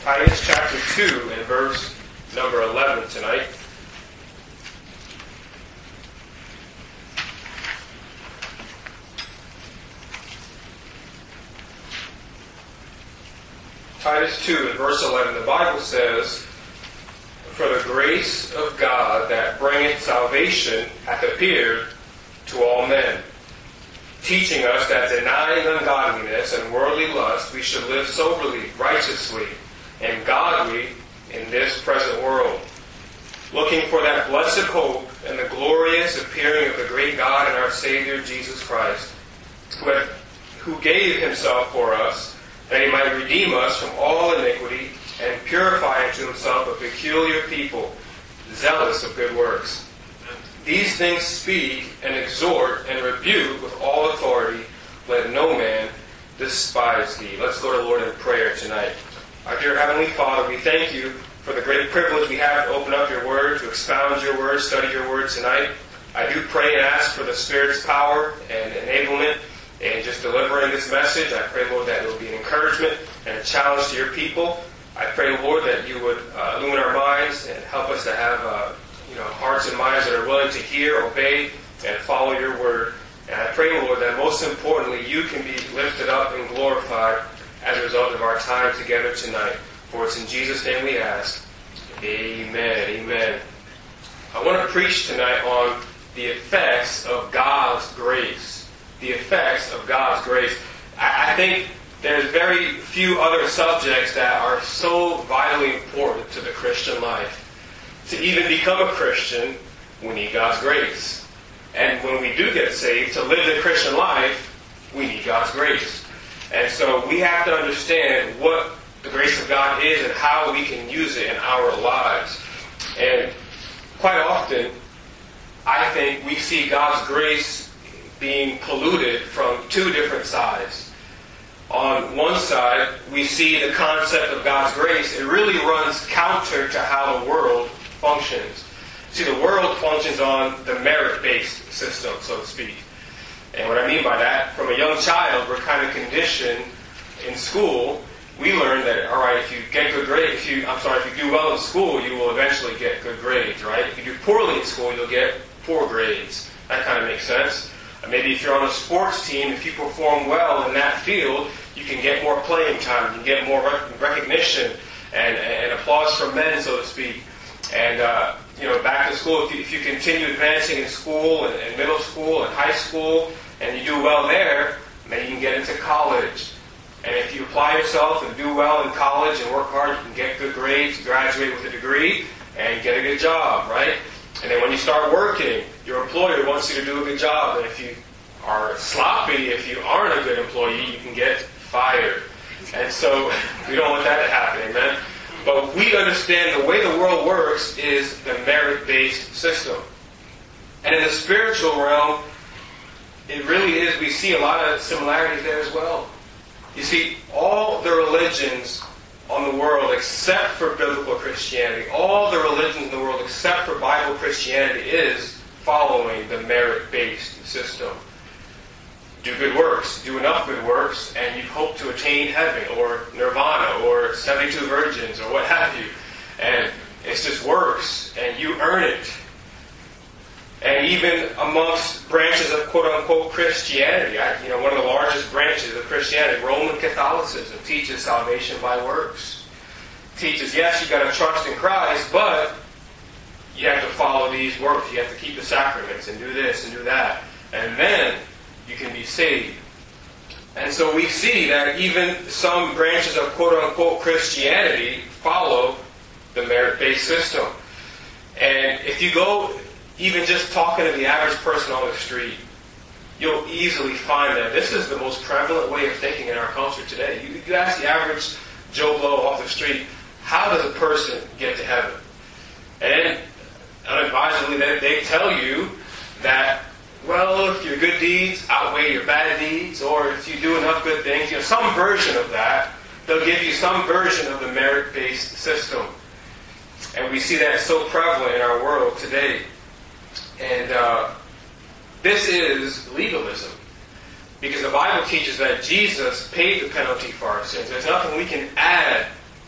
Titus chapter 2 and verse number 11 tonight. Titus 2 and verse 11, the Bible says, "For the grace of God that bringeth salvation hath appeared to all men, teaching us that denying ungodliness and worldly lust, we should live soberly, righteously, and godly in this present world, looking for that blessed hope and the glorious appearing of the great God and our Savior Jesus Christ, who gave himself for us, that he might redeem us from all iniquity and purify unto himself a peculiar people, zealous of good works. These things speak and exhort and rebuke with all authority. Let no man despise thee." Let's go to the Lord in prayer tonight. Our dear Heavenly Father, we thank you for the great privilege we have to open up your word, to expound your word, study your word tonight. I do pray and ask for the Spirit's power and enablement in just delivering this message. I pray, Lord, that it will be an encouragement and a challenge to your people. I pray, Lord, that you would illumine our minds and help us to have hearts and minds that are willing to hear, obey, and follow your word. And I pray, Lord, that most importantly, you can be lifted up and glorified as a result of our time together tonight. For it's in Jesus' name we ask. Amen. Amen. I want to preach tonight on the effects of God's grace. The effects of God's grace. I think there's very few other subjects that are so vitally important to the Christian life. To even become a Christian, we need God's grace. And when we do get saved, to live the Christian life, we need God's grace. And so we have to understand what the grace of God is and how we can use it in our lives. And quite often, I think we see God's grace being polluted from two different sides. On one side, we see the concept of God's grace. It really runs counter to how the world functions. See, the world functions on the merit-based system, so to speak. And what I mean by that, from a young child, we're kind of conditioned in school. We learn that, all right, if you get good grades, if you do well in school, you will eventually get good grades, right? If you do poorly in school, you'll get poor grades. That kind of makes sense. Maybe if you're on a sports team, if you perform well in that field, you can get more playing time, you can get more recognition and applause from men, so to speak. And, back to school, if you continue advancing in school and middle school and high school, and you do well there, then you can get into college. And if you apply yourself and do well in college and work hard, you can get good grades, graduate with a degree, and get a good job, right? And then when you start working, your employer wants you to do a good job. And if you are sloppy, if you aren't a good employee, you can get fired. And so we don't want that to happen, amen? But we understand the way the world works is the merit-based system. And in the spiritual realm, it really is, we see a lot of similarities there as well. You see, all the religions on the world except for biblical Christianity, all the religions in the world except for Bible Christianity is following the merit-based system. Do good works, do enough good works, and you hope to attain heaven, or nirvana, or 72 virgins, or what have you. And it's just works, and you earn it. And even amongst branches of quote-unquote Christianity, one of the largest branches of Christianity, Roman Catholicism, teaches salvation by works. Teaches, yes, you've got to trust in Christ, but you have to follow these works. You have to keep the sacraments and do this and do that. And then you can be saved. And so we see that even some branches of quote-unquote Christianity follow the merit-based system. And if you go even just talking to the average person on the street, you'll easily find that this is the most prevalent way of thinking in our culture today. You ask the average Joe Blow off the street, how does a person get to heaven? And unadvisedly, they tell you that, well, if your good deeds outweigh your bad deeds, or if you do enough good things, some version of that, they'll give you some version of the merit-based system. And we see that so prevalent in our world today. And this is legalism. Because the Bible teaches that Jesus paid the penalty for our sins. There's nothing we can add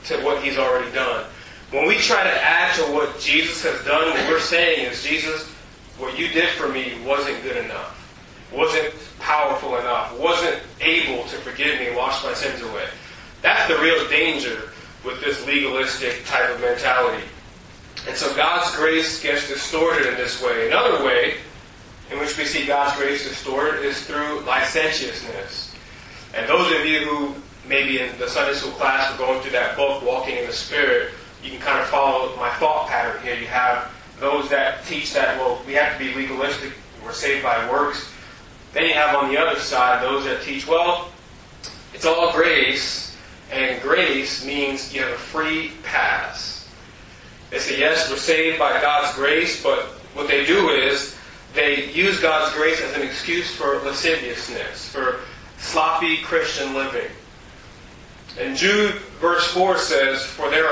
to what He's already done. When we try to add to what Jesus has done, what we're saying is, Jesus, what you did for me wasn't good enough, wasn't powerful enough, wasn't able to forgive me and wash my sins away. That's the real danger with this legalistic type of mentality. And so God's grace gets distorted in this way. Another way in which we see God's grace distorted is through licentiousness. And those of you who maybe in the Sunday school class are going through that book, Walking in the Spirit, you can kind of follow my thought pattern here. You have those that teach that, well, we have to be legalistic, we're saved by works. Then you have on the other side those that teach, well, it's all grace, and grace means you have a free pass. They say, yes, we're saved by God's grace, but what they do is they use God's grace as an excuse for lasciviousness, for sloppy Christian living. And Jude verse 4 says, For there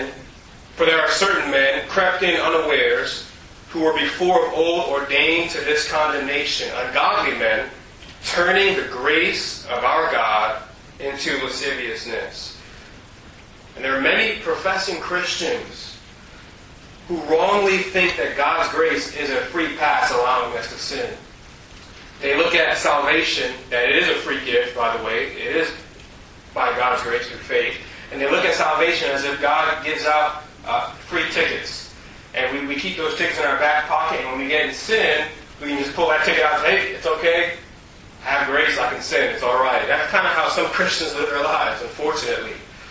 are certain men crept in unawares, who were before of old ordained to this condemnation, ungodly men, turning the grace of our God into lasciviousness. And there are many professing Christians who wrongly think that God's grace is a free pass allowing us to sin. They look at salvation, that it is a free gift, by the way. It is by God's grace through faith. And they look at salvation as if God gives out free tickets. And we keep those tickets in our back pocket, and when we get in sin, we can just pull that ticket out and say, hey, it's okay. I have grace, I can sin, it's alright. That's kind of how some Christians live their lives, unfortunately.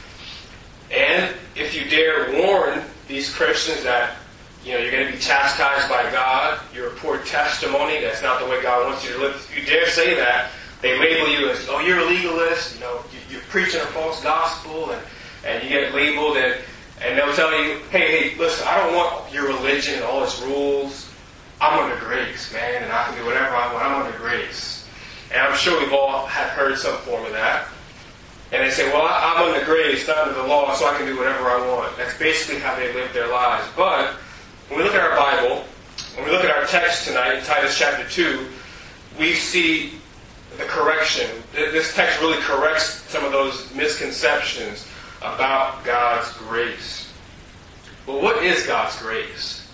And if you dare warn these Christians that you're going to be chastised by God, you're a poor testimony, that's not the way God wants you to live. If you dare say that, they label you as, oh, you're a legalist, you're preaching a false gospel, and you get labeled, and they'll tell you, hey, listen, I don't want your religion and all its rules. I'm under grace, man, and I can do whatever I want. I'm under grace. And I'm sure we've all have heard some form of that. And they say, well, I'm under grace, not under the law, so I can do whatever I want. That's basically how they live their lives. But when we look at our Bible, when we look at our text tonight, in Titus chapter 2, we see the correction. This text really corrects some of those misconceptions about God's grace. Well, what is God's grace?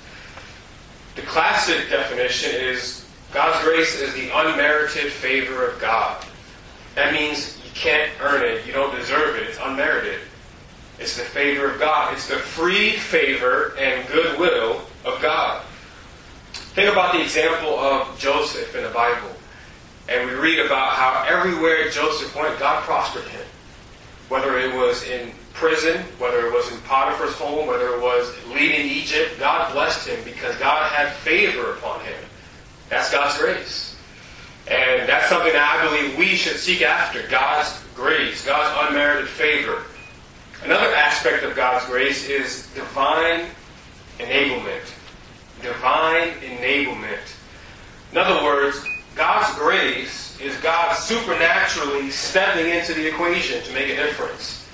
The classic definition is God's grace is the unmerited favor of God. That means you can't earn it, you don't deserve it, it's unmerited. It's the favor of God. It's the free favor and goodwill of God. Think about the example of Joseph in the Bible. And we read about how everywhere Joseph went, God prospered him. Whether it was in prison, whether it was in Potiphar's home, whether it was leading Egypt, God blessed him because God had favor upon him. That's God's grace. And that's something that I believe we should seek after, God's grace, God's unmerited favor. Another aspect of God's grace is divine enablement. Divine enablement. In other words, God's grace is God supernaturally stepping into the equation to make a difference.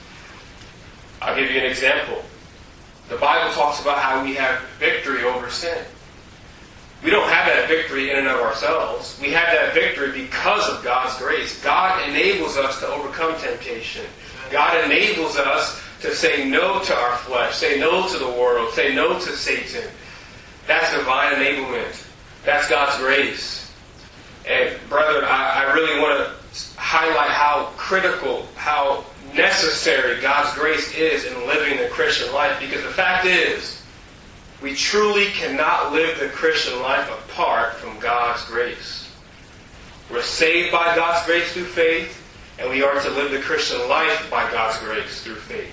I'll give you an example. The Bible talks about how we have victory over sin. We don't have that victory in and of ourselves. We have that victory because of God's grace. God enables us to overcome temptation. God enables us to say no to our flesh, say no to the world, say no to Satan. That's divine enablement. That's God's grace. And brethren, I really want to highlight how critical, how necessary God's grace is in living the Christian life. Because the fact is, we truly cannot live the Christian life apart from God's grace. We're saved by God's grace through faith, and we are to live the Christian life by God's grace through faith.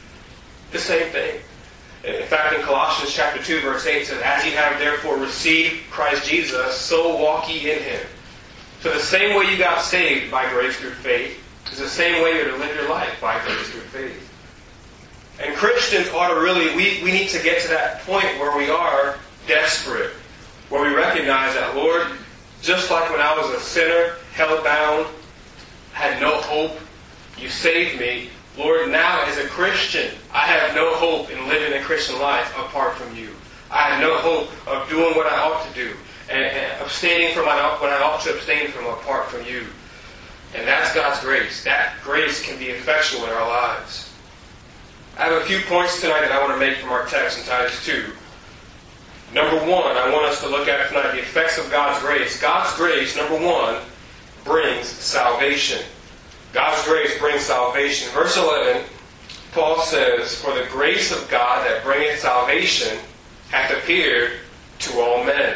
The same thing. In fact, in Colossians chapter 2, verse 8 says, as ye have therefore received Christ Jesus, so walk ye in him. So the same way you got saved by grace through faith is the same way you're to live your life by grace through faith. And Christians ought to really, we need to get to that point where we are desperate, where we recognize that, Lord, just like when I was a sinner, held bound, had no hope, you saved me. Lord, now as a Christian, I have no hope in living a Christian life apart from you. I have no hope of doing what I ought to do and abstaining from what I ought to abstain from apart from you. And that's God's grace. That grace can be effectual in our lives. I have a few points tonight that I want to make from our text in Titus 2. Number one, I want us to look at tonight the effects of God's grace. God's grace, number one, brings salvation. God's grace brings salvation. Verse 11, Paul says, "For the grace of God that bringeth salvation hath appeared to all men."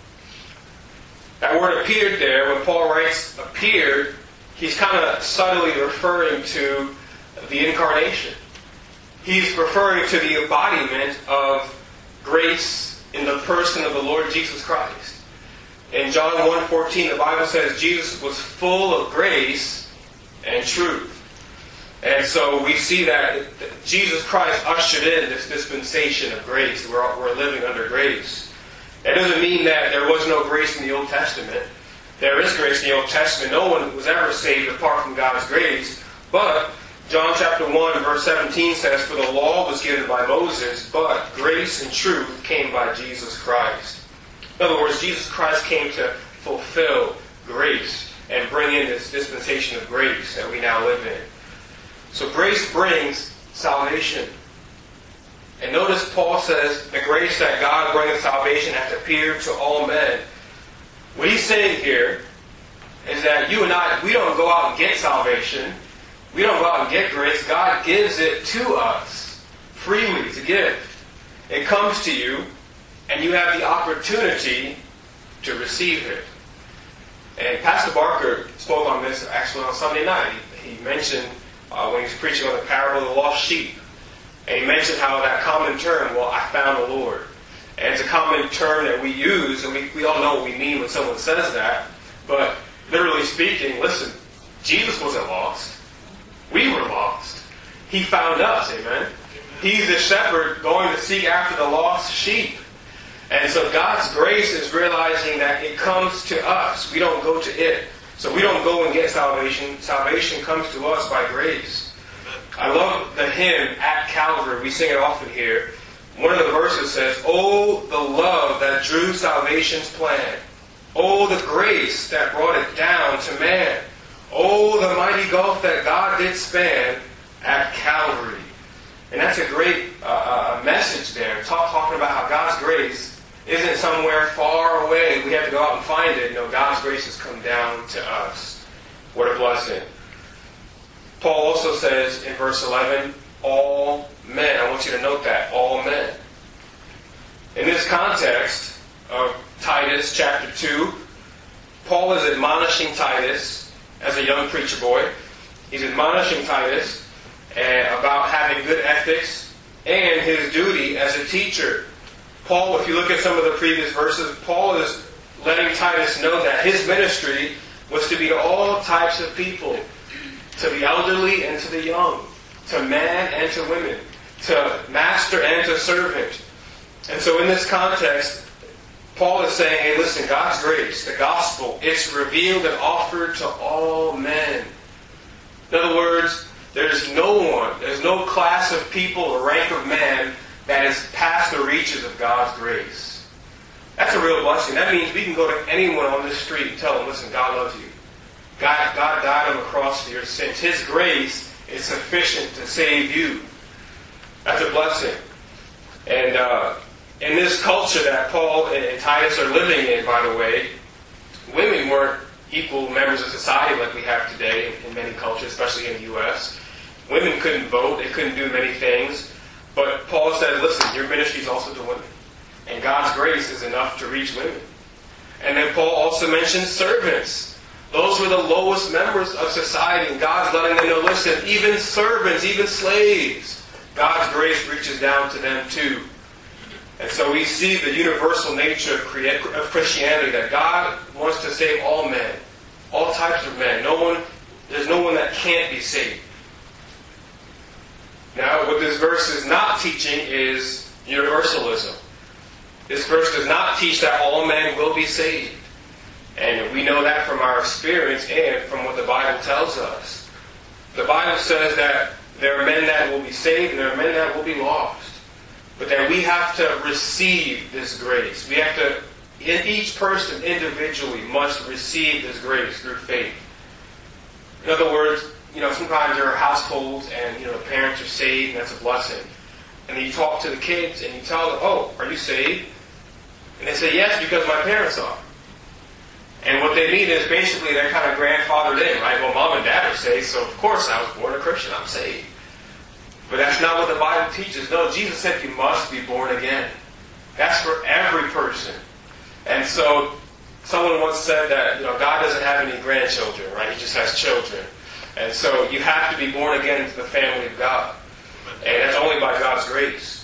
That word appeared there, when Paul writes appeared, he's kind of subtly referring to the incarnation. He's referring to the embodiment of grace in the person of the Lord Jesus Christ. In John 1:14, the Bible says Jesus was full of grace and truth. And so we see that Jesus Christ ushered in this dispensation of grace. We're living under grace. That doesn't mean that there was no grace in the Old Testament. There is grace in the Old Testament. No one was ever saved apart from God's grace. But John chapter 1 verse 17 says, "For the law was given by Moses, but grace and truth came by Jesus Christ." In other words, Jesus Christ came to fulfill grace and bring in this dispensation of grace that we now live in. So grace brings salvation. And notice Paul says, the grace that God bringeth salvation hath appeared to all men. What he's saying here is that you and I, we don't go out and get salvation. We don't go out and get grace. God gives it to us freely. It's a gift. It comes to you, and you have the opportunity to receive it. And Pastor Barker spoke on this actually on Sunday night. He mentioned when he was preaching on the parable of the lost sheep. And he mentioned how that common term, well, I found the Lord. And it's a common term that we use, and we all know what we mean when someone says that. But literally speaking, listen, Jesus wasn't lost. We were lost. He found us, amen? He's the shepherd going to seek after the lost sheep. And so God's grace is realizing that it comes to us. We don't go to it. So we don't go and get salvation. Salvation comes to us by grace. I love the hymn, At Calvary. We sing it often here. One of the verses says, "Oh, the love that drew salvation's plan. Oh, the grace that brought it down to man. Oh, the mighty gulf that God did span at Calvary." And that's a great message there. Talking about how God's grace isn't somewhere far away. We have to go out and find it. No, God's grace has come down to us. What a blessing. Paul also says in verse 11, all men. I want you to note that. All men. In this context of Titus chapter 2, Paul is admonishing Titus as a young preacher boy. He's admonishing Titus about having good ethics and his duty as a teacher. Paul, if you look at some of the previous verses, Paul is letting Titus know that his ministry was to be to all types of people, to the elderly and to the young, to man and to women, to master and to servant. And so in this context, Paul is saying, hey, listen, God's grace, the gospel, it's revealed and offered to all men. In other words, there's no class of people or rank of man that is past the reaches of God's grace. That's a real blessing. That means we can go to anyone on this street and tell them, listen, God loves you. God died on the cross for your sins. His grace is sufficient to save you. That's a blessing. And in this culture that Paul and Titus are living in, by the way, women weren't equal members of society like we have today in many cultures, especially in the U.S. Women couldn't vote. They couldn't do many things. But Paul said, listen, your ministry is also to women. And God's grace is enough to reach women. And then Paul also mentions servants. Those were the lowest members of society. And God's letting them know, listen, even servants, even slaves, God's grace reaches down to them too. And so we see the universal nature of Christianity, that God wants to save all men, all types of men. There's no one that can't be saved. Now, what this verse is not teaching is universalism. This verse does not teach that all men will be saved. And we know that from our experience and from what the Bible tells us. The Bible says that there are men that will be saved and there are men that will be lost. But that we have to receive this grace. We have to, each person individually must receive this grace through faith. In other words, sometimes there are households and, the parents are saved and that's a blessing. And then you talk to the kids and you tell them, oh, are you saved? And they say, yes, because my parents are. And what they mean is basically they're kind of grandfathered in, right? Well, mom and dad are saved, so of course I was born a Christian, I'm saved. But that's not what the Bible teaches. No, Jesus said you must be born again. That's for every person. And so, someone once said that, God doesn't have any grandchildren, right? He just has children. And so you have to be born again into the family of God. And that's only by God's grace.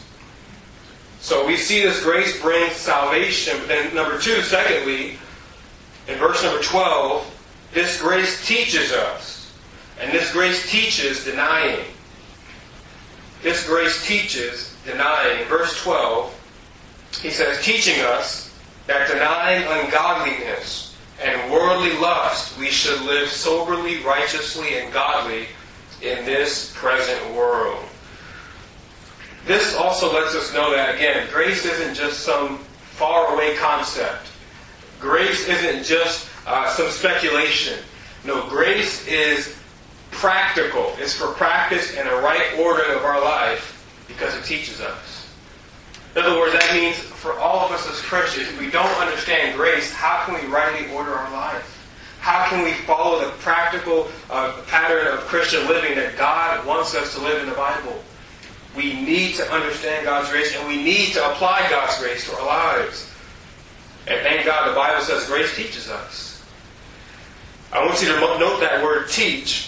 So we see this grace brings salvation. But then number two, secondly, in verse number 12, this grace teaches us. And this grace teaches denying. This grace teaches denying. In verse 12, he says, teaching us that denying ungodliness and worldly lust, we should live soberly, righteously, and godly in this present world. This also lets us know that, again, grace isn't just some faraway concept. Grace isn't just some speculation. No, grace is practical. It's for practice and a right ordering of our life because it teaches us. In other words, that means for all of us as Christians, if we don't understand grace, how can we rightly order our life? How can we follow the practical pattern of Christian living that God wants us to live in the Bible? We need to understand God's grace, and we need to apply God's grace to our lives. And thank God the Bible says grace teaches us. I want you to note that word teach,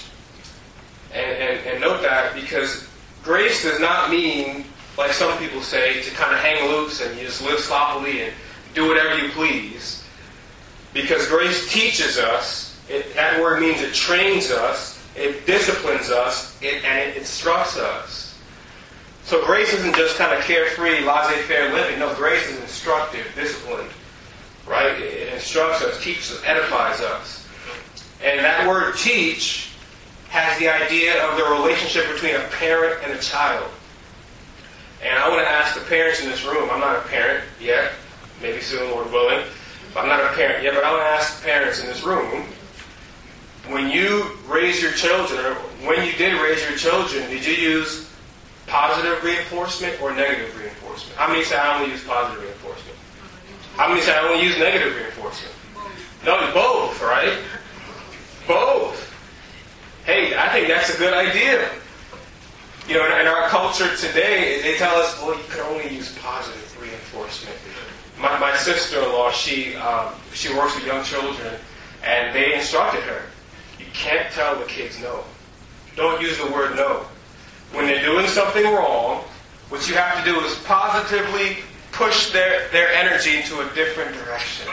and note that because grace does not mean, like some people say, to kind of hang loose and you just live sloppily and do whatever you please. Because grace teaches us. That word means it trains us, it disciplines us, and it instructs us. So grace isn't just kind of carefree, laissez-faire living. No, grace is instructive, disciplined. Right? It instructs us, teaches us, edifies us. And that word teach has the idea of the relationship between a parent and a child. And I want to ask the parents in this room. I'm not a parent yet. Maybe soon, Lord willing. I'm not a parent yet, but I want to ask the parents in this room. When you raise your children, or when you did raise your children, did you use positive reinforcement or negative reinforcement? How many say I only use positive reinforcement? How many say I only use negative reinforcement? No, both, right? Both. Hey, I think that's a good idea. In our culture today, they tell us, well, you can only use positive reinforcement. My sister-in-law, she works with young children, and they instructed her, you can't tell the kids no. Don't use the word no. When they're doing something wrong, what you have to do is positively push their energy into a different direction.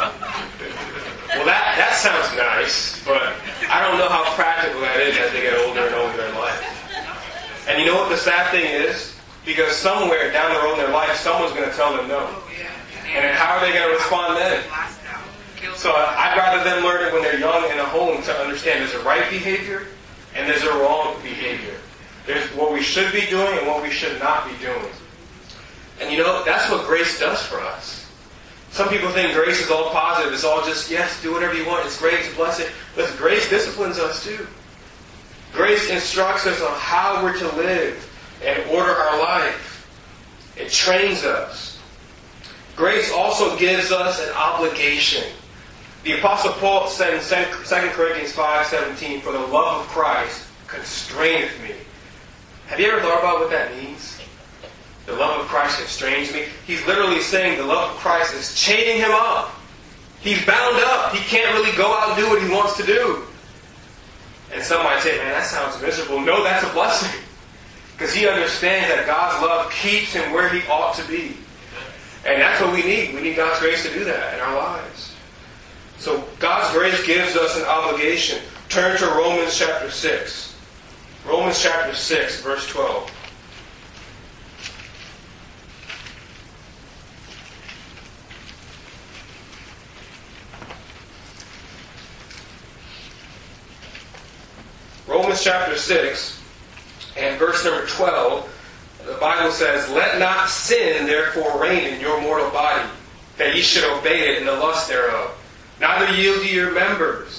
Well, that sounds nice, but I don't know how practical that is as they get older and older in life. And you know what the sad thing is? Because somewhere down the road in their life, someone's going to tell them no. And then how are they going to respond then? So I'd rather them learn it when they're young in a home to understand there's a right behavior and there's a wrong behavior. There's what we should be doing and what we should not be doing. And that's what grace does for us. Some people think grace is all positive. It's all just, yes, do whatever you want. It's great. It's a blessing. But grace disciplines us too. Grace instructs us on how we're to live and order our life. It trains us. Grace also gives us an obligation. The Apostle Paul said in 2 Corinthians 5:17, for the love of Christ constraineth me. Have you ever thought about what that means? The love of Christ constrains me. He's literally saying the love of Christ is chaining him up. He's bound up. He can't really go out and do what he wants to do. And some might say, man, that sounds miserable. No, that's a blessing. Because he understands that God's love keeps him where he ought to be. And that's what we need. We need God's grace to do that in our lives. So God's grace gives us an obligation. Turn to Romans chapter 6. Romans chapter 6, verse 12. Romans chapter 6 and verse number 12, the Bible says, let not sin therefore reign in your mortal body, that ye should obey it in the lust thereof. Neither yield ye your members, or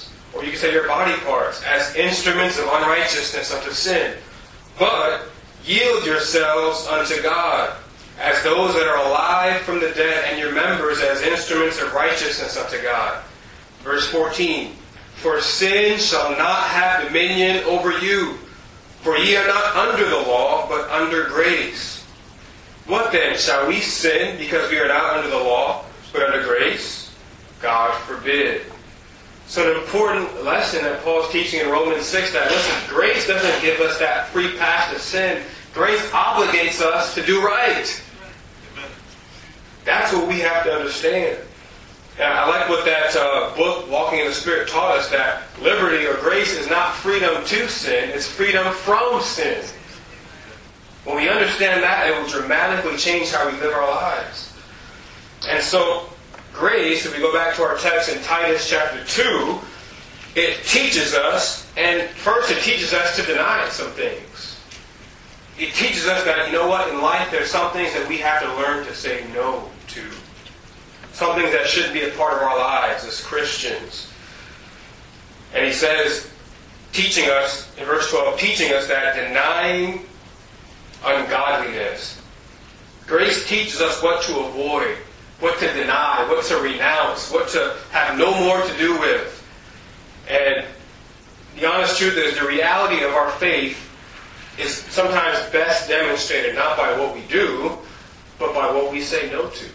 or you can say your body parts, as instruments of unrighteousness unto sin. But yield yourselves unto God, as those that are alive from the dead, and your members as instruments of righteousness unto God. Verse 14, for sin shall not have dominion over you, for ye are not under the law, but under grace. What then? Shall we sin because we are not under the law, but under grace? God forbid. So an important lesson that Paul's teaching in Romans 6, that listen, grace doesn't give us that free pass to sin. Grace obligates us to do right. That's what we have to understand. And I like what that book, Walking in the Spirit, taught us, that liberty or grace is not freedom to sin, it's freedom from sin. When we understand that, it will dramatically change how we live our lives. And so, grace, if we go back to our text in Titus chapter 2, it teaches us, and first it teaches us to deny some things. It teaches us that, you know what, in life there's some things that we have to learn to say no to. Some things that shouldn't be a part of our lives as Christians. And he says, teaching us, in verse 12, teaching us that denying ungodliness. Grace teaches us what to avoid, what to deny, what to renounce, what to have no more to do with. And the honest truth is, the reality of our faith is sometimes best demonstrated not by what we do, but by what we say no to.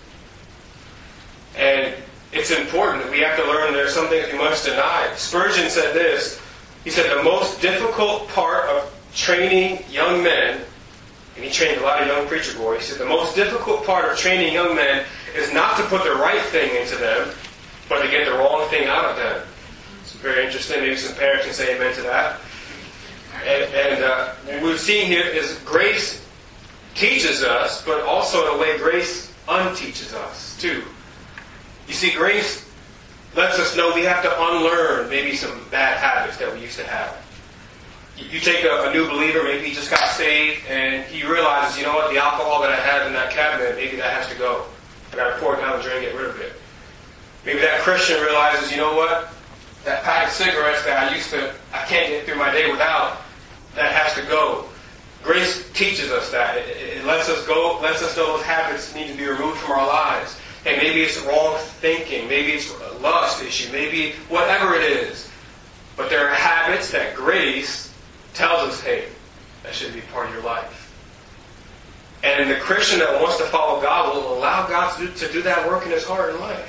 And it's important that we have to learn there are some things we must deny. Spurgeon said this. He said the most difficult part of training young men, and he trained a lot of young preacher boys, he said the most difficult part of training young men is not to put the right thing into them, but to get the wrong thing out of them. It's very interesting. Maybe some parents can say amen to that. And what we're seeing here is grace teaches us, but also in a way grace unteaches us too. You see, grace lets us know we have to unlearn maybe some bad habits that we used to have. You take a new believer, maybe he just got saved, and he realizes, you know what, the alcohol that I had in that cabinet, maybe that has to go. I got to pour it down the drain and get rid of it. Maybe that Christian realizes, you know what, that pack of cigarettes that I can't get through my day without, that has to go. Grace teaches us that. It lets us go, lets us know those habits need to be removed from our lives. And maybe it's wrong thinking, maybe it's a lust issue, maybe whatever it is. But there are habits that grace tells us, hey, that should be part of your life. And the Christian that wants to follow God will allow God to do that work in his heart and life.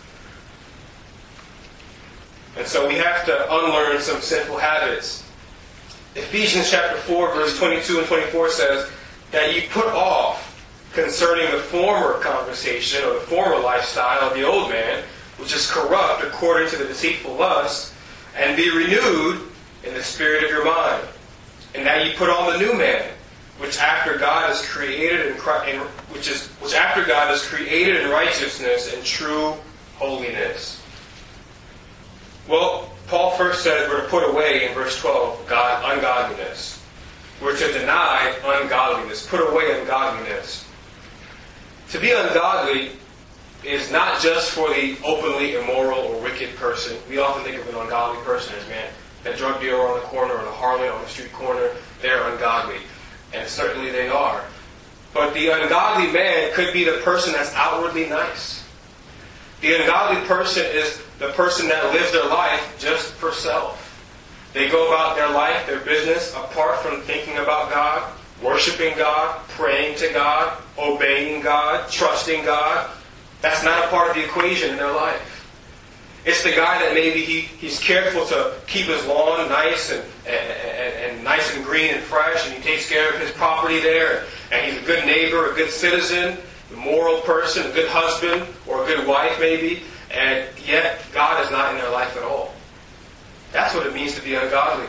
And so we have to unlearn some sinful habits. Ephesians chapter 4, verse 22 and 24 says that you put off concerning the former conversation or the former lifestyle of the old man, which is corrupt according to the deceitful lusts, and be renewed in the spirit of your mind. And now you put on the new man, which after God is created which after God is created in righteousness and true holiness. Well, Paul first says we're to put away in verse 12 ungodliness. We're to deny ungodliness, put away ungodliness. To be ungodly is not just for the openly immoral or wicked person. We often think of an ungodly person as, man, that drug dealer on the corner or the harlot on the street corner, they're ungodly. And certainly they are. But the ungodly man could be the person that's outwardly nice. The ungodly person is the person that lives their life just for self. They go about their life, their business, apart from thinking about God, worshiping God, praying to God, obeying God, trusting God. That's not a part of the equation in their life. It's the guy that maybe he's careful to keep his lawn nice and nice and green and fresh, and he takes care of his property there, and he's a good neighbor, a good citizen, a moral person, a good husband, or a good wife maybe, and yet God is not in their life at all. That's what it means to be ungodly.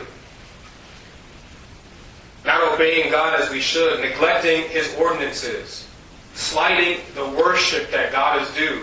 Not obeying God as we should, neglecting His ordinances, slighting the worship that God is due.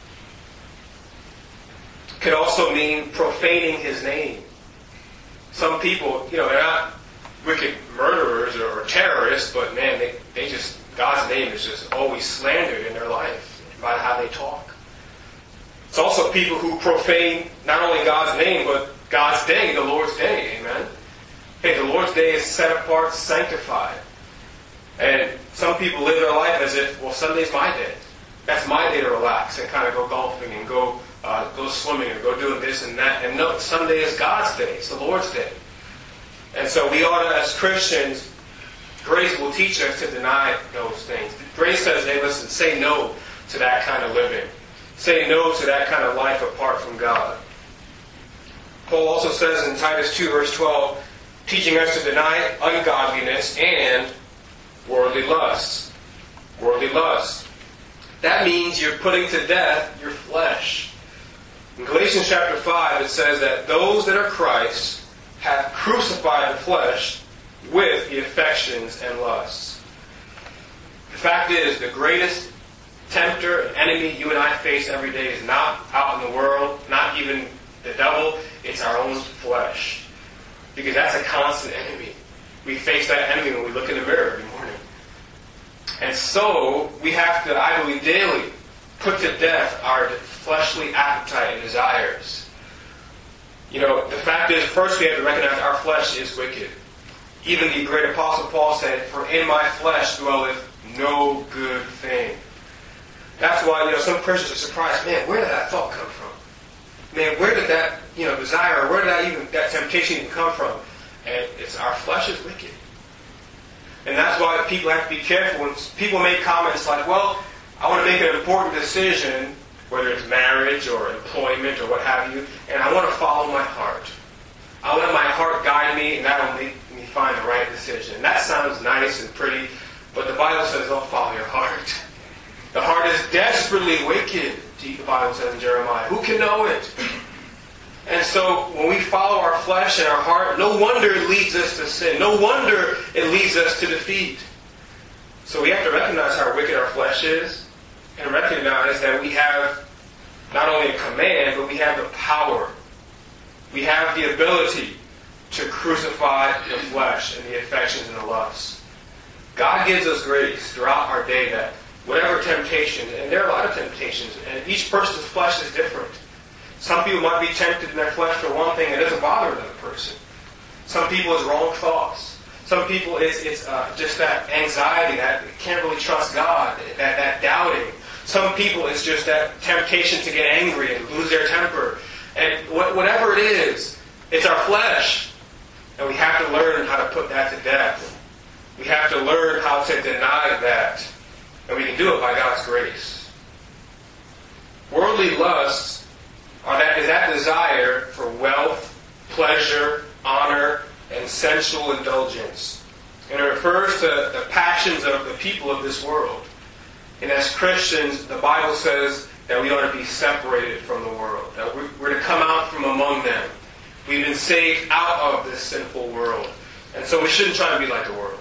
Could also mean profaning His name. Some people, they're not wicked murderers or terrorists, but man, they just, God's name is just always slandered in their life by how they talk. It's also people who profane not only God's name, but God's day, the Lord's day, amen? Hey, the Lord's day is set apart, sanctified. And some people live their life as if, well, Sunday's my day. That's my day to relax and kind of go golfing and go swimming or go doing this and that. And no, Sunday is God's day. It's the Lord's day. And so we ought to, as Christians, grace will teach us to deny those things. Grace says, hey, listen, say no to that kind of living. Say no to that kind of life apart from God. Paul also says in Titus 2, verse 12, teaching us to deny ungodliness and worldly lusts. Worldly lusts. That means you're putting to death your flesh. In Galatians chapter 5, it says that those that are Christ have crucified the flesh with the affections and lusts. The fact is, the greatest tempter and enemy you and I face every day is not out in the world, not even the devil, it's our own flesh. Because that's a constant enemy. We face that enemy when we look in the mirror every morning. And so, we have to, I believe, daily put to death our fleshly appetite and desires. You know, the fact is, first we have to recognize our flesh is wicked. Even the great apostle Paul said, for in my flesh dwelleth no good thing. That's why, some Christians are surprised, man, where did that thought come from? Man, where did that, desire, or where did that temptation even come from? And it's our flesh is wicked. And that's why people have to be careful when people make comments like, well, I want to make an important decision, whether it's marriage or employment or what have you, and I want to follow my heart. I'll let my heart guide me, and that will make me find the right decision. And that sounds nice and pretty, but the Bible says, don't follow your heart. The heart is desperately wicked, the Bible says in Jeremiah. Who can know it? And so, when we follow our flesh and our heart, no wonder it leads us to sin. No wonder it leads us to defeat. So we have to recognize how wicked our flesh is, and recognize that we have not only a command, but we have the power. We have the ability to crucify the flesh and the affections and the lusts. God gives us grace throughout our day that whatever temptation, and there are a lot of temptations, and each person's flesh is different. Some people might be tempted in their flesh for one thing that doesn't bother another person. Some people it's wrong thoughts. Some people it's just that anxiety, that can't really trust God, that doubting. Some people it's just that temptation to get angry and lose their temper. And whatever it is, it's our flesh. And we have to learn how to put that to death. We have to learn how to deny that. And we can do it by God's grace. Worldly lusts is that desire for wealth, pleasure, honor, and sensual indulgence. And it refers to the passions of the people of this world. And as Christians, the Bible says that we ought to be separated from the world. That we're to come out from among them. We've been saved out of this sinful world. And so we shouldn't try to be like the world.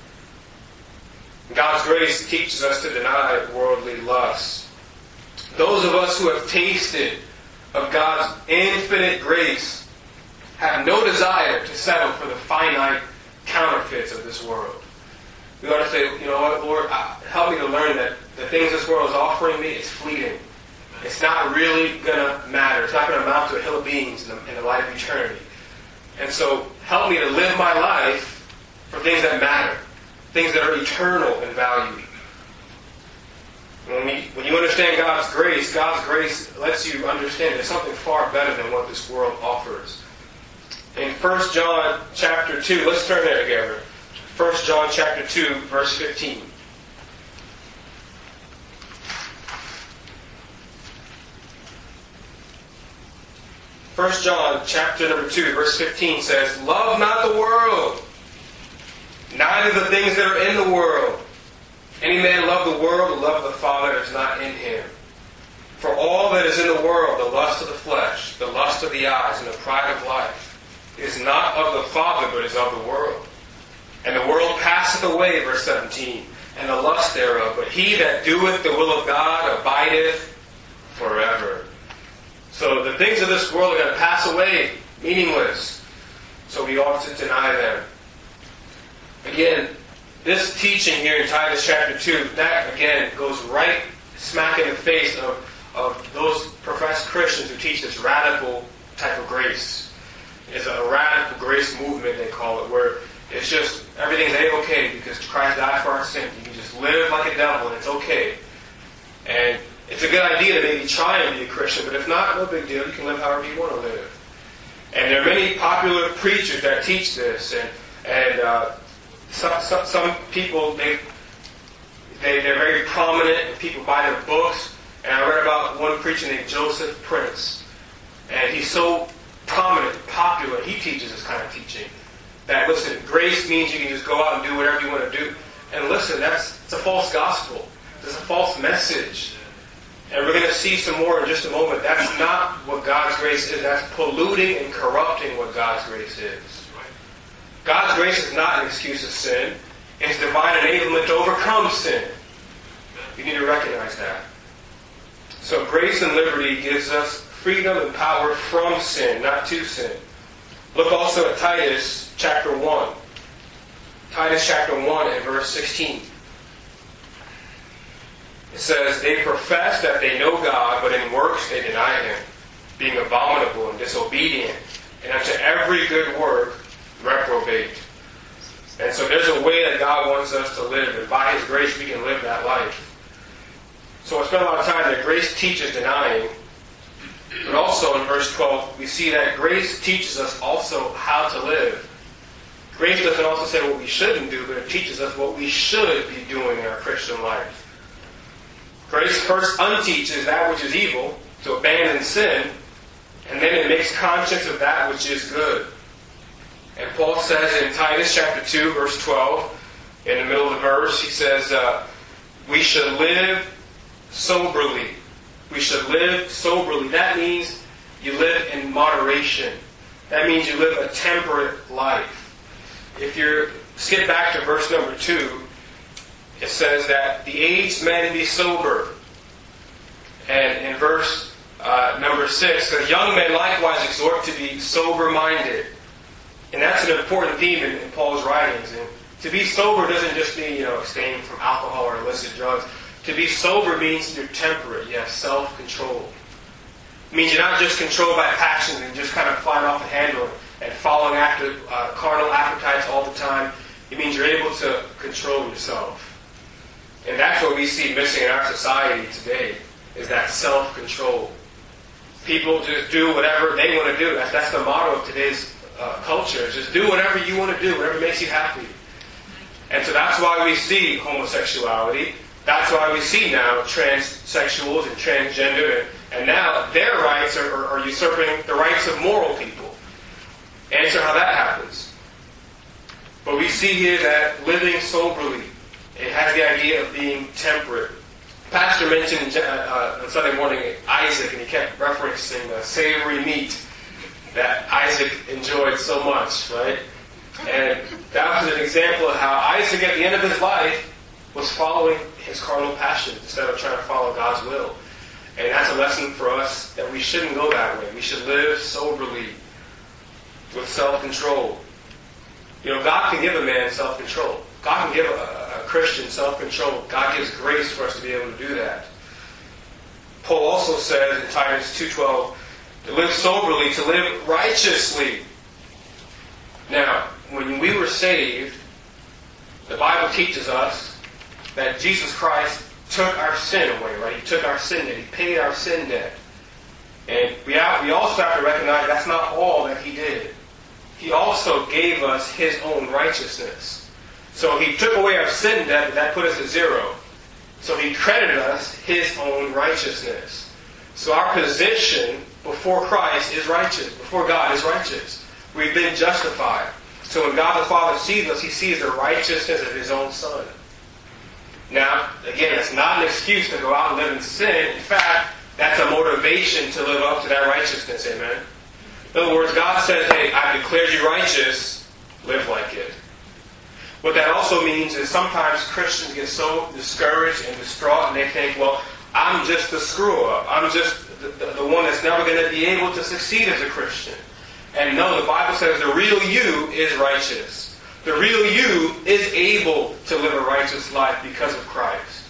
God's grace teaches us to deny worldly lusts. Those of us who have tasted of God's infinite grace have no desire to settle for the finite counterfeits of this world. We ought to say, you know what, Lord, help me to learn that the things this world is offering me, it's fleeting. It's not really going to matter. It's not going to amount to a hill of beans in the light of eternity. And so help me to live my life for things that matter, things that are eternal in value. When you understand God's grace lets you understand there's something far better than what this world offers. In 1 John chapter 2, let's turn there together. 1 John chapter 2, verse 15. 1 John chapter number 2, verse 15 says, love not the world, neither the things that are in the world. Any man love the world, love the Father that is not in him. For all that is in the world, the lust of the flesh, the lust of the eyes, and the pride of life, is not of the Father, but is of the world. And the world passeth away, verse 17, and the lust thereof. But he that doeth the will of God abideth forever. So the things of this world are going to pass away, meaningless. So we ought to deny them. Again, this teaching here in Titus chapter 2, that again goes right smack in the face of those professed Christians who teach this radical type of grace. is a radical grace movement, they call it, where it's just everything's A-okay because Christ died for our sins. You can just live like a devil and it's okay. And it's a good idea to maybe try and be a Christian, but if not, no big deal. You can live however you want to live. And there are many popular preachers that teach this, and some people, they're very prominent, and people buy their books. And I read about one preacher named Joseph Prince, and he's so prominent, popular. He teaches this kind of teaching. That, listen, grace means you can just go out and do whatever you want to do. And listen, it's a false gospel. It's a false message. And we're going to see some more in just a moment. That's not what God's grace is. That's polluting and corrupting what God's grace is. God's grace is not an excuse of sin. It's divine enablement to overcome sin. You need to recognize that. So grace and liberty gives us freedom and power from sin, not to sin. Look also at Titus chapter 1. Titus chapter 1 and verse 16. It says, they profess that they know God, but in works they deny Him, being abominable and disobedient, and unto every good work reprobate. And so there's a way that God wants us to live, and by His grace we can live that life. So I spent a lot of time that grace teaches denying, but also in verse 12 we see that grace teaches us also how to live. Grace doesn't also say what we shouldn't do, but it teaches us what we should be doing in our Christian life. Grace first unteaches that which is evil, to abandon sin, and then it makes conscience of that which is good. And Paul says in Titus chapter 2, verse 12, in the middle of the verse, he says, we should live soberly. We should live soberly. That means you live in moderation. That means you live a temperate life. If you skip back to verse number 2, it says that the aged men be sober. And in verse number 6, the young men likewise exhort to be sober-minded. And that's an important theme in Paul's writings. And to be sober doesn't just mean, abstaining from alcohol or illicit drugs. To be sober means you're temperate. You have self-control. It means you're not just controlled by passions and just kind of flying off the handle and following after carnal appetites all the time. It means you're able to control yourself. And that's what we see missing in our society today, is that self-control. People just do whatever they want to do. That's the motto of today's culture. Just do whatever you want to do, whatever makes you happy. And so that's why we see homosexuality. That's why we see now transsexuals and transgender. And now their rights are usurping the rights of moral people. Answer how that happens. But we see here that living soberly, it has the idea of being temperate. Pastor mentioned on Sunday morning Isaac, and he kept referencing the savory meat that Isaac enjoyed so much, right? And that was an example of how Isaac, at the end of his life, was following his carnal passions instead of trying to follow God's will. And that's a lesson for us that we shouldn't go that way. We should live soberly, with self-control. God can give a man self-control. God can give a Christian self-control. God gives grace for us to be able to do that. Paul also says in Titus 2:12, to live soberly, to live righteously. Now, when we were saved, the Bible teaches us that Jesus Christ took our sin away, right? He took our sin debt. He paid our sin debt. And we also have to recognize that's not all that He did. He also gave us His own righteousness. So He took away our sin debt, but that put us at zero. So He credited us His own righteousness. So our position before Christ is righteous. Before God is righteous. We've been justified. So when God the Father sees us, He sees the righteousness of His own Son. Now, again, it's not an excuse to go out and live in sin. In fact, that's a motivation to live up to that righteousness. Amen? In other words, God says, hey, I've declared you righteous. Live like it. What that also means is sometimes Christians get so discouraged and distraught and they think, well, I'm just the screw-up. I'm just the one that's never going to be able to succeed as a Christian. And no, the Bible says the real you is righteous. The real you is able to live a righteous life because of Christ.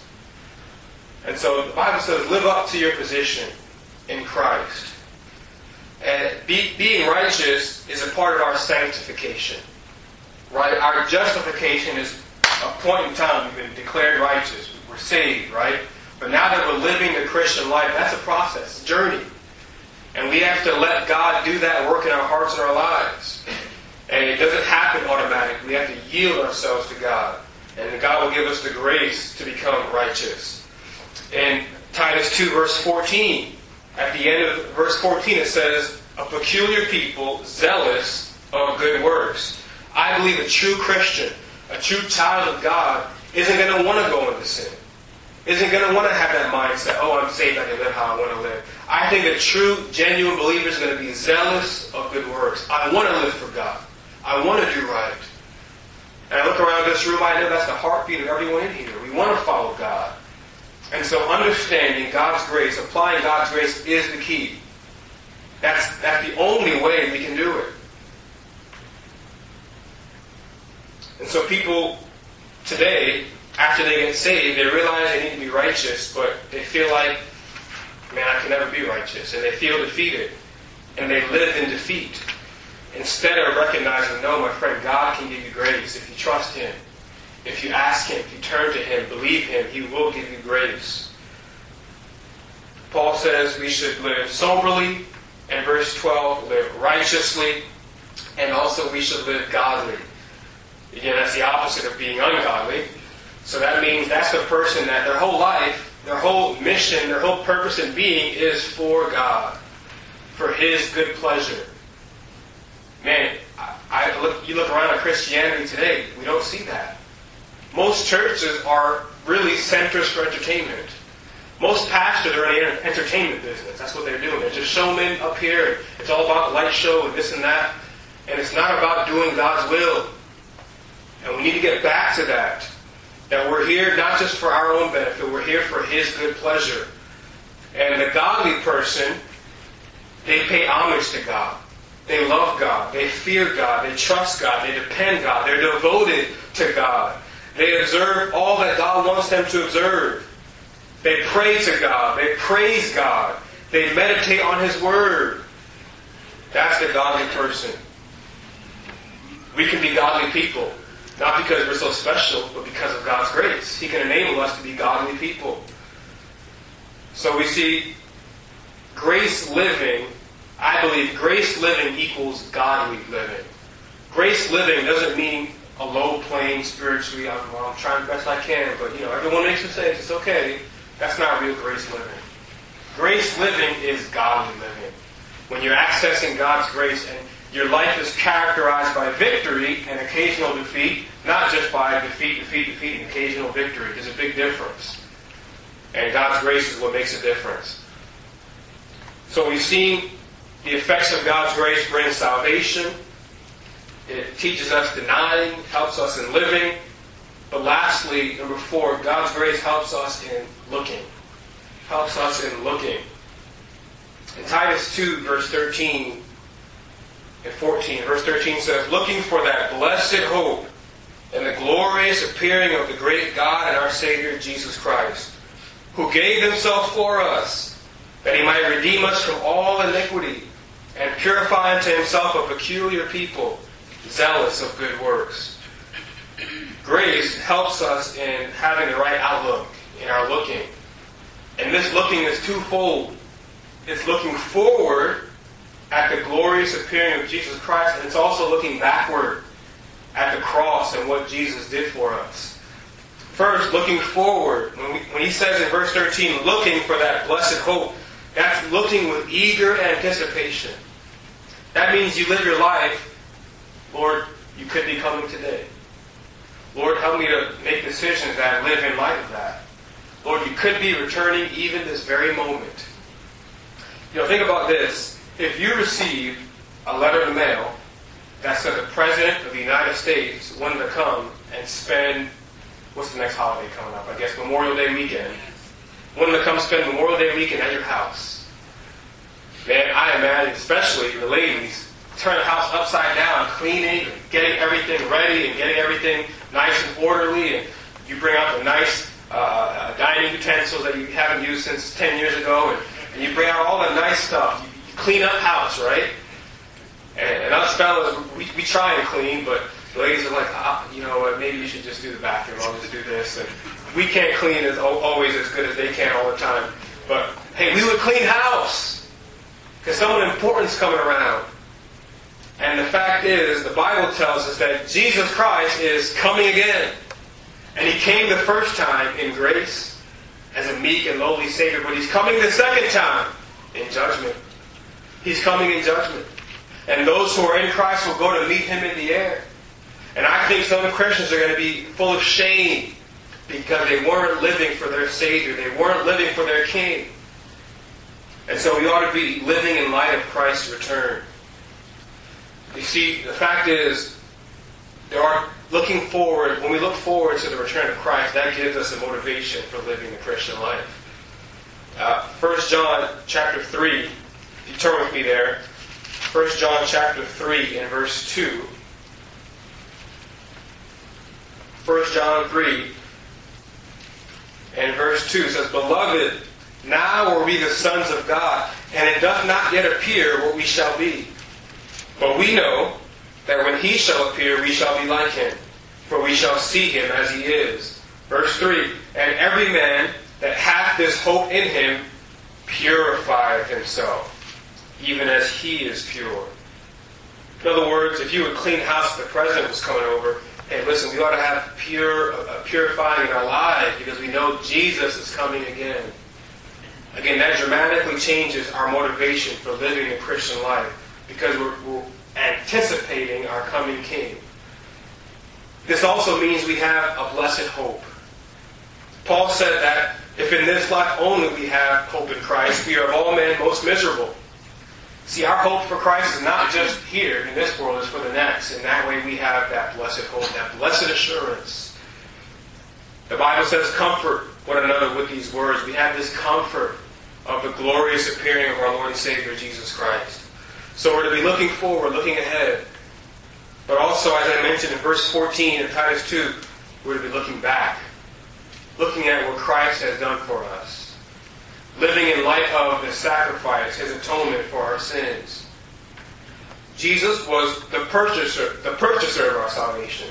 And so the Bible says live up to your position in Christ. And being righteous is a part of our sanctification. Right? Our justification is a point in time we've been declared righteous. We're saved, right? But now that we're living the Christian life, that's a process, a journey. And we have to let God do that work in our hearts and our lives. And it doesn't happen automatically. We have to yield ourselves to God. And God will give us the grace to become righteous. In Titus 2, verse 14, at the end of verse 14, it says, a peculiar people, zealous of good works. I believe a true Christian, a true child of God, isn't going to want to go into sin. Isn't going to want to have that mindset, oh, I'm saved, I can live how I want to live. I think a true, genuine believer is going to be zealous of good works. I want to live for God. I want to do right. And I look around this room, I know that's the heartbeat of everyone in here. We want to follow God. And so understanding God's grace, applying God's grace is the key. That's the only way we can do it. And so people today, after they get saved, they realize they need to be righteous, but they feel like, man, I can never be righteous. And they feel defeated. And they live in defeat. Instead of recognizing, no, my friend, God can give you grace if you trust Him. If you ask Him, if you turn to Him, believe Him, He will give you grace. Paul says we should live soberly, and verse 12, live righteously, and also we should live godly. Again, that's the opposite of being ungodly. So that means that's the person that their whole life, their whole mission, their whole purpose in being is for God, for His good pleasure. Man, you look around at Christianity today, we don't see that. Most churches are really centers for entertainment. Most pastors are in the entertainment business. That's what they're doing. They're just showmen up here. And it's all about the light show and this and that. And it's not about doing God's will. And we need to get back to that. That we're here not just for our own benefit. We're here for His good pleasure. And the godly person, they pay homage to God. They love God. They fear God. They trust God. They depend on God. They're devoted to God. They observe all that God wants them to observe. They pray to God. They praise God. They meditate on His Word. That's the godly person. We can be godly people. Not because we're so special, but because of God's grace. He can enable us to be godly people. So we see grace living. I believe grace living equals godly living. Grace living doesn't mean a low plane spiritually. I'm trying the best I can, but everyone makes mistakes. It's okay. That's not real grace living. Grace living is godly living. When you're accessing God's grace and your life is characterized by victory and occasional defeat, not just by defeat, and occasional victory. There's a big difference. And God's grace is what makes a difference. So we've seen the effects of God's grace bring salvation. It teaches us denying, helps us in living. But lastly, number 4, God's grace helps us in looking. Helps us in looking. In Titus 2, verse 13 and 14, verse 13 says, looking for that blessed hope and the glorious appearing of the great God and our Savior Jesus Christ, who gave Himself for us, that He might redeem us from all iniquity and purify unto Himself a peculiar people, zealous of good works. Grace helps us in having the right outlook in our looking. And this looking is twofold. It's looking forward at the glorious appearing of Jesus Christ, and it's also looking backward at the cross and what Jesus did for us. First, looking forward. When he says in verse 13, looking for that blessed hope, that's looking with eager anticipation. That means you live your life, Lord, you could be coming today. Lord, help me to make decisions that live in light of that. Lord, you could be returning even this very moment. Think about this. If you received a letter in the mail that said the President of the United States wanted to come and spend, what's the next holiday coming up? I guess Memorial Day weekend. Wanted to come spend Memorial Day weekend at your house. Man, I imagine, especially the ladies, turn the house upside down, cleaning, getting everything ready, and getting everything nice and orderly, and you bring out the nice dining utensils that you haven't used since 10 years ago, and you bring out all the nice stuff. You clean up house, right? And us fellas, we try and clean, but the ladies are like, you know what, maybe you should just do the bathroom. I'll just do this. And we can't clean always as good as they can all the time. But, hey, we would clean house because someone important's coming around. And the fact is, the Bible tells us that Jesus Christ is coming again. And He came the first time in grace as a meek and lowly Savior, but He's coming the second time in judgment. He's coming in judgment. And those who are in Christ will go to meet Him in the air. And I think some Christians are going to be full of shame because they weren't living for their Savior. They weren't living for their King. And so we ought to be living in light of Christ's return. You see, the fact is, looking forward, when we look forward to the return of Christ, that gives us a motivation for living the Christian life. 1 John chapter 3, if you turn with me there, 1 John chapter 3 and verse 2. 1 John 3 and verse 2 says, Beloved, now are we the sons of God, and it doth not yet appear what we shall be. But we know that when He shall appear, we shall be like Him, for we shall see Him as He is. Verse 3, And every man that hath this hope in Him purifieth himself, even as He is pure. In other words, if you would clean house if the President was coming over, hey, listen, we ought to have purifying in our lives because we know Jesus is coming again. Again, that dramatically changes our motivation for living the Christian life because we're anticipating our coming King. This also means we have a blessed hope. Paul said that if in this life only we have hope in Christ, we are of all men most miserable. See, our hope for Christ is not just here in this world, it's for the next. And that way we have that blessed hope, that blessed assurance. The Bible says, comfort one another with these words. We have this comfort of the glorious appearing of our Lord and Savior, Jesus Christ. So we're to be looking forward, looking ahead. But also, as I mentioned in verse 14 of Titus 2, we're to be looking back. Looking at what Christ has done for us. Living in light of the sacrifice, His atonement for our sins. Jesus was the purchaser of our salvation.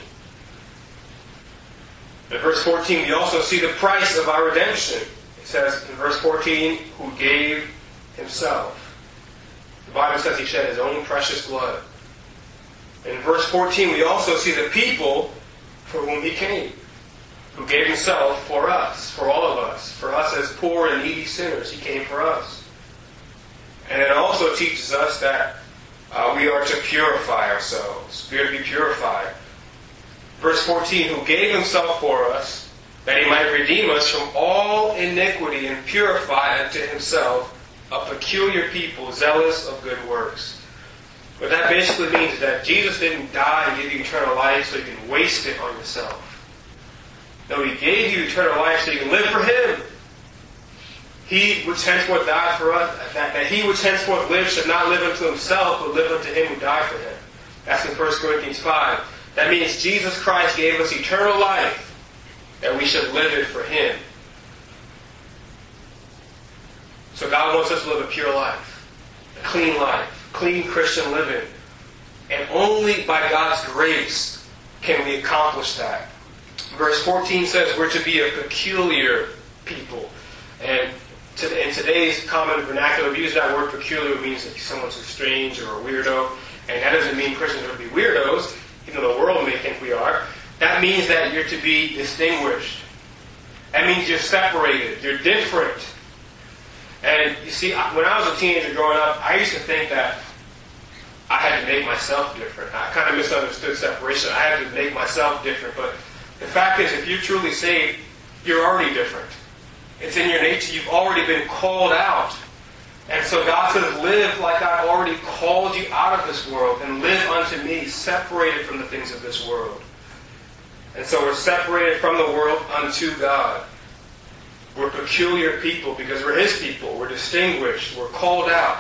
In verse 14, we also see the price of our redemption. It says in verse 14, who gave Himself. The Bible says He shed His own precious blood. In verse 14, we also see the people for whom He came. Who gave Himself for us, for all of us, for us as poor and needy sinners. He came for us. And it also teaches us that we are to purify ourselves. We are to be purified. Verse 14, who gave Himself for us, that He might redeem us from all iniquity and purify unto Himself a peculiar people, zealous of good works. What that basically means is that Jesus didn't die and give you eternal life so you can waste it on yourself. No, He gave you eternal life so you can live for Him. He which henceforth died for us, that He which henceforth lives should not live unto himself, but live unto Him who died for him. That's in 1 Corinthians 5. That means Jesus Christ gave us eternal life, that we should live it for Him. So God wants us to live a pure life, a clean Christian living. And only by God's grace can we accomplish that. Verse 14 says we're to be a peculiar people. And in today's common vernacular, we use that word peculiar means that someone's strange or a weirdo. And that doesn't mean Christians are to be weirdos, even though the world may think we are. That means that you're to be distinguished. That means you're separated. You're different. And you see, when I was a teenager growing up, I used to think that I had to make myself different. I kind of misunderstood separation. I had to make myself different. But the fact is, if you're truly saved, you're already different. It's in your nature. You've already been called out. And so God says, live like I've already called you out of this world and live unto me, separated from the things of this world. And so we're separated from the world unto God. We're peculiar people because we're His people. We're distinguished. We're called out.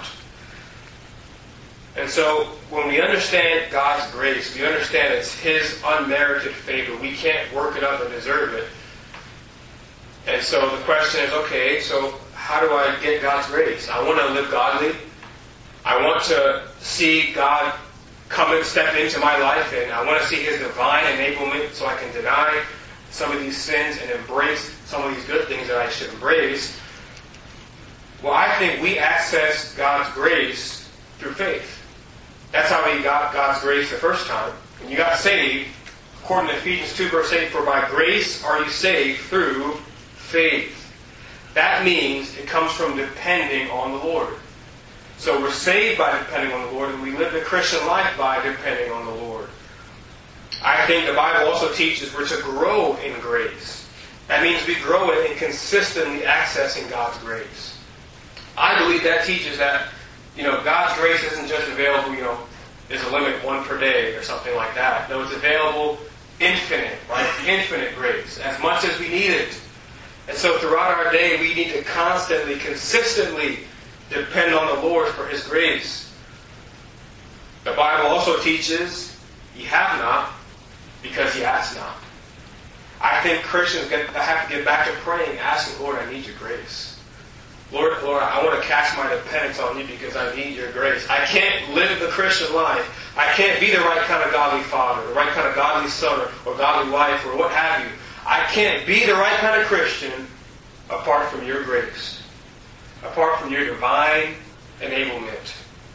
And so when we understand God's grace, we understand it's His unmerited favor. We can't work it up and deserve it. And so the question is, okay, so how do I get God's grace? I want to live godly. I want to see God come and step into my life, and I want to see His divine enablement so I can deny some of these sins and embrace some of these good things that I should embrace. Well, I think we access God's grace through faith. That's how we got God's grace the first time. When you got saved, according to Ephesians 2 verse 8, for by grace are you saved through faith. That means it comes from depending on the Lord. So we're saved by depending on the Lord, and we live the Christian life by depending on the Lord. I think the Bible also teaches we're to grow in grace. That means we grow in consistently accessing God's grace. I believe that teaches that, God's grace isn't just available, there's a limit, one per day or something like that. No, it's available infinite, right? Infinite grace, as much as we need it. And so throughout our day, we need to constantly, consistently depend on the Lord for His grace. The Bible also teaches, ye have not, because ye ask not. I think Christians have to get back to praying, asking, Lord, I need your grace. Lord, I want to cast my dependence on you because I need your grace. I can't live the Christian life. I can't be the right kind of godly father, the right kind of godly son, or godly wife, or what have you. I can't be the right kind of Christian apart from your grace, apart from your divine enablement.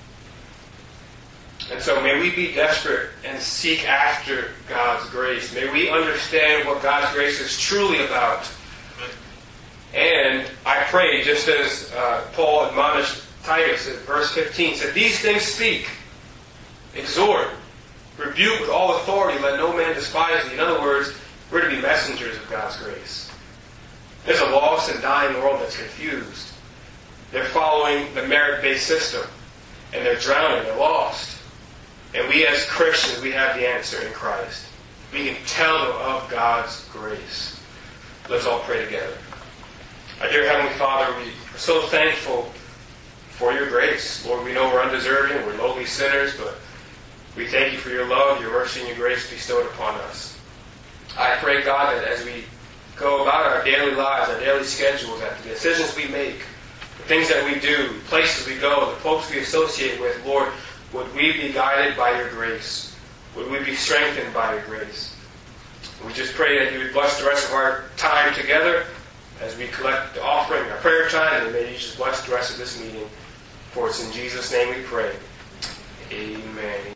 And so may we be desperate and seek after God's grace. May we understand what God's grace is truly about. And I pray, just as Paul admonished Titus in verse 15, said, these things speak, exhort, rebuke with all authority, let no man despise thee. In other words, we're to be messengers of God's grace. There's a lost and dying world that's confused. They're following the merit-based system, and they're drowning, they're lost. And we as Christians, we have the answer in Christ. We can tell them of God's grace. Let's all pray together. Our dear Heavenly Father, we are so thankful for your grace. Lord, we know we're undeserving, we're lowly sinners, but we thank you for your love, your mercy, and your grace bestowed upon us. I pray, God, that as we go about our daily lives, our daily schedules, that the decisions we make, the things that we do, the places we go, the folks we associate with, Lord, would we be guided by your grace? Would we be strengthened by your grace? We just pray that you would bless the rest of our time together as we collect the offering, our prayer time, and may you just bless the rest of this meeting. For it's in Jesus' name we pray. Amen.